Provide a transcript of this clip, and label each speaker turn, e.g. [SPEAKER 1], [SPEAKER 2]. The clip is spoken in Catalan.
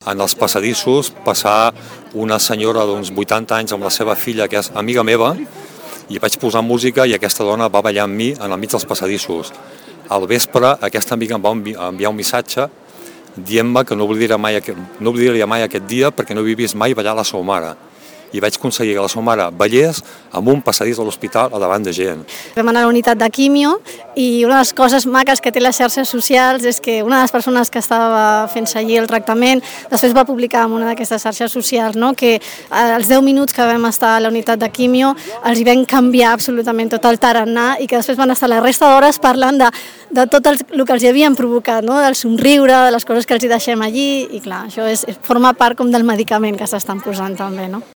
[SPEAKER 1] En els passadissos passar una senyora d'uns 80 anys amb la seva filla, que és amiga meva, i vaig posar música i aquesta dona va ballar amb mi en el mig dels passadissos. Al vespre, aquesta amiga em va enviar un missatge dient-me que no oblidaria mai aquest dia perquè no havia vist mai ballar la seva mare. I vaig aconseguir que la seva mare ballés amb un passadís de l'hospital a davant de gent.
[SPEAKER 2] Vam anar a la unitat de quimio i una de les coses maques que té les xarxes socials és que una de les persones que estava fent seguir el tractament després va publicar en una d'aquestes xarxes socials, no? Que els 10 minuts que vam estar a la unitat de quimio els hi vam canviar absolutament tot el tarannà i que després van estar la resta d'hores parlant de tot el que els hi havien provocat, no? Del somriure, de les coses que els hi deixem allí i clar, això forma part com del medicament que s'estan posant també, no?